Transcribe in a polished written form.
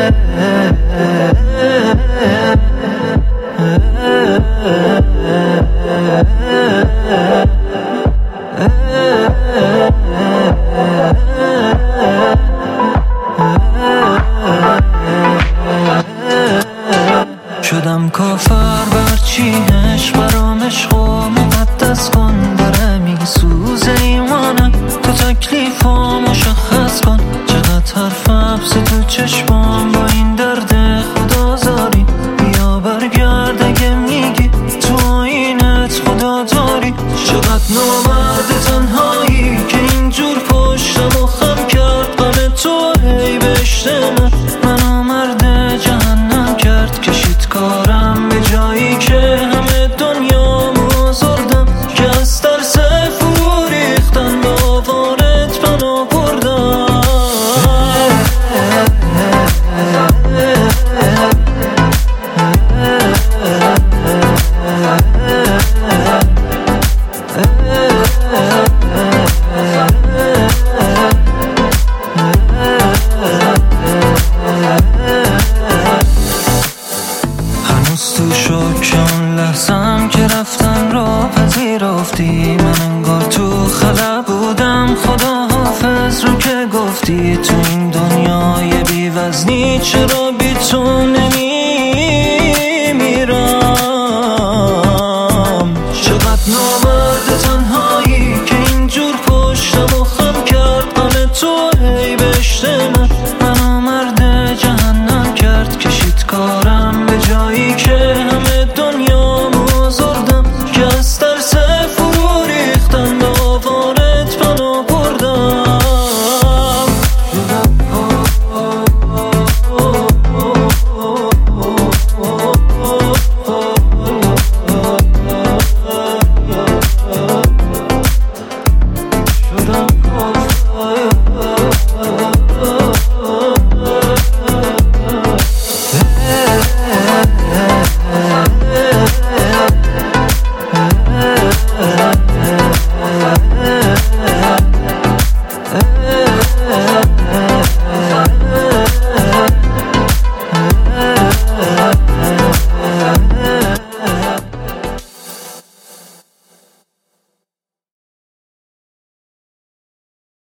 شدم کافر برچی عشق برام عشق و مقدس کن داره میسوزه ایمانم تو تکلیفم مشخص کن چقدر حرف حبس تو چشمام با این درد خدازاری بیا برگرد اگه میگی تو آینت خدا داری چقدر نامرد تنهایی که اینجور پشتم و خم کرد قبل تو هی بهشت من آمرد جهنم کرد کشید کارم به جایی که همه دنیا مزردم که از ترس فرو ریختن به آوارت پناه بردم هنوز تو شکم لحظم که رفتن را پذیرفتی من انگار تو خلا بودم خدا حافظ رو که گفتی